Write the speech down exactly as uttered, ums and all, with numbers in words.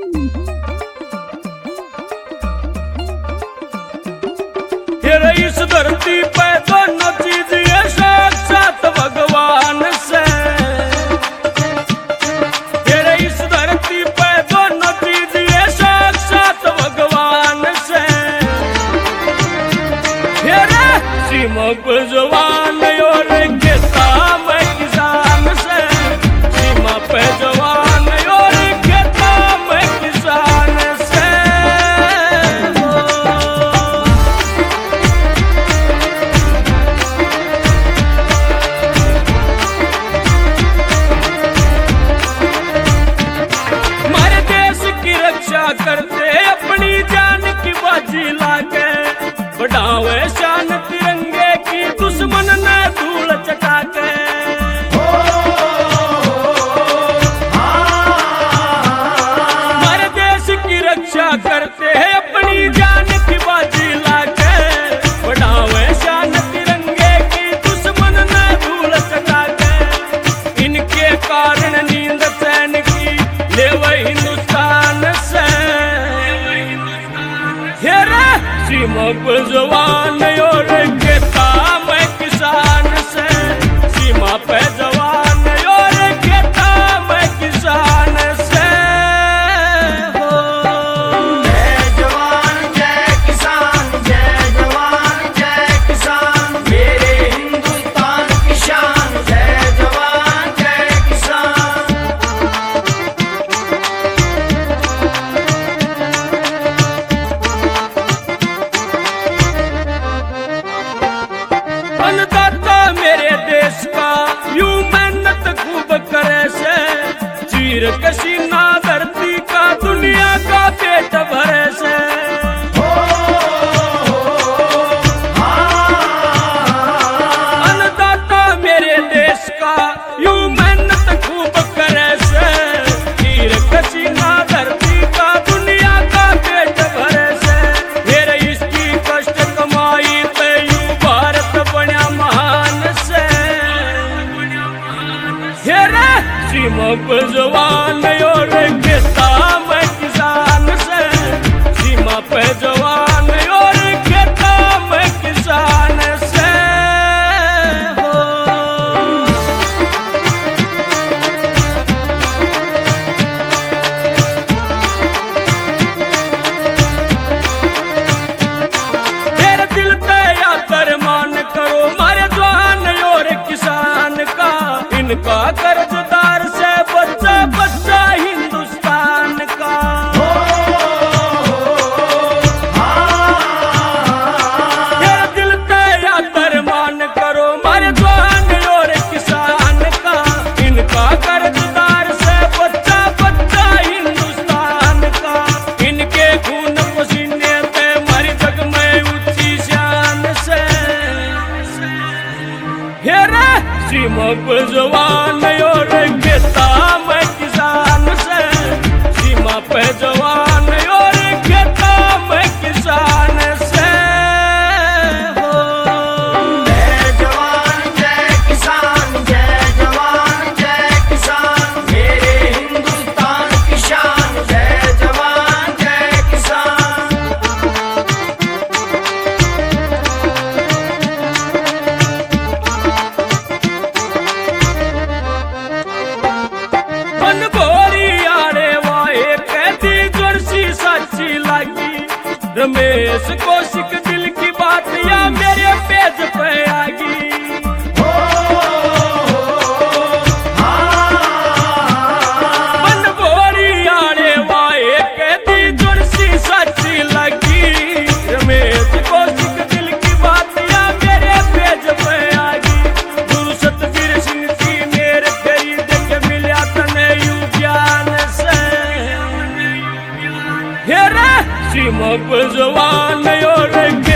तेरे इस धरती पे दोनों चीज ये साक्षात भगवान से। तेरे इस धरती पे दोनों चीज ये साक्षात भगवान से। तेरे सीमा पे जवान और खेता में किसान से। सीमा पे जवान और खेता में किसान से। हमारे देश की रक्षा करते अपनी जान की बाजी लाके। बढ़ावे शान तिरंगे की दुश्मन ने धूल चटा के। हमारे देश की रक्षा करते हैं अपनी जान की बाजी लाके। बढ़ावे शान तिरंगे की दुश्मन ने धूल चटा के। इनके कारण नींद चैन की ले वही हिंदुस्तान से। हेरा सीमा पर जवान और खेता में किसान से। सीमा पे जवान और खेता में किसान से। हो जय जवान जय किसान, जय जवान जय किसान, मेरे हिंदुस्तान की शान। जय जवान जय किसान। अन्नदाता मेरे देश का यूं मेहनत खूब करे से। चीर कसीना धरती का दुनिया का पेट भरे से। अन्नदाता मेरे देश का यूं मेहनत खूब करे से। चीर कसीना धरती का दुनिया का पेट भरे से। मेरे इसकी कष्ट कमाई पे यूं भारत बना महान से। हेरा सीमा पर जवान और खेता में किसान से। सीमा पे जवान और खेता में किसान से। हो तेरे दिल पे याद मान करो मारे जवान और किसान का। इनका कर्जदार से बच्चा बच्चा हिंदुस्तान का। तेरे दिल पे याद मान करो मारे जवान और किसान का। इनका कर्जदार से बच्चा बच्चा हिंदुस्तान का। इनके खून पसीने पे हमारी जग में ऊंची शान से। हेरा सीमा पर जवान और खेता में किसान से। सीमा पे जवान और खेता में किसान से। हो जय जवान जय किसान, जय जवान जय किसान, मेरे हिंदुस्तान की शान। जय जवान जय किसान। मन भोरी आड़े वाए कहती जोरसी साची लागी। रमेश कौशिक दिल की बात या मेरे पेज पे आगी। मन भोरी आड़े वाए कहती जोरसी साची लागी। रमेश कौशिक दिल की बात या मेरे पेज पे आगी। गुरु सतबीर सिंह की मेरे तेरी देख मिला तने यू ज्ञान से। हेरा सीमा पर जवान और